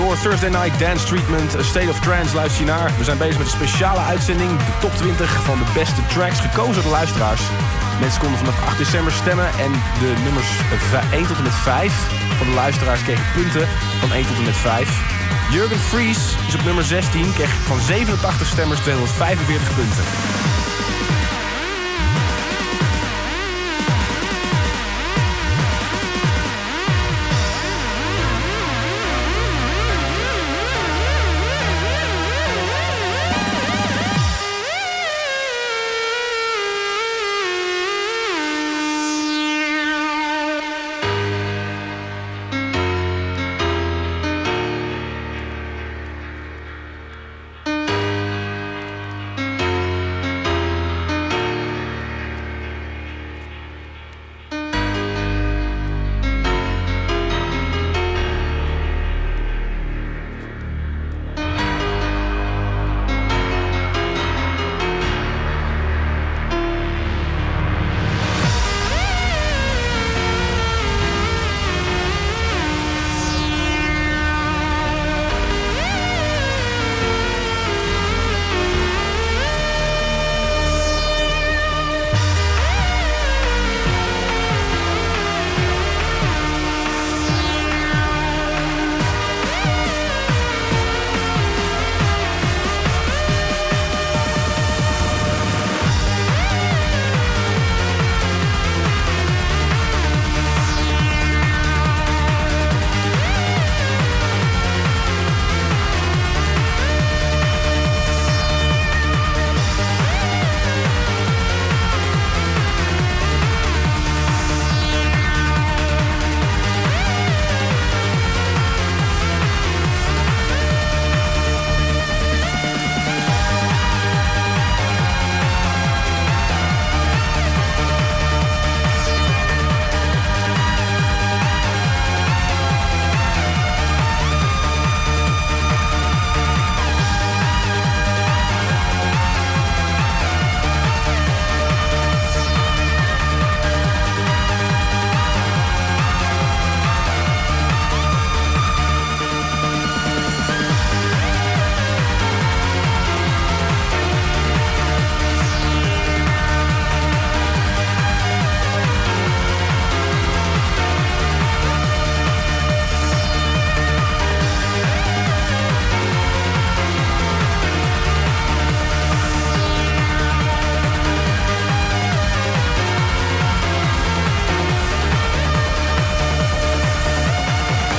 voor Thursday Night Dance Treatment, A State of Trance luister je naar. We zijn bezig met een speciale uitzending. De top 20 van de beste tracks, gekozen door de luisteraars. Mensen konden vanaf 8 december stemmen en de nummers 1 tot en met 5 van de luisteraars kregen punten van 1 tot en met 5. Jurgen Fries is op nummer 16, kreeg van 87 stemmers 245 punten.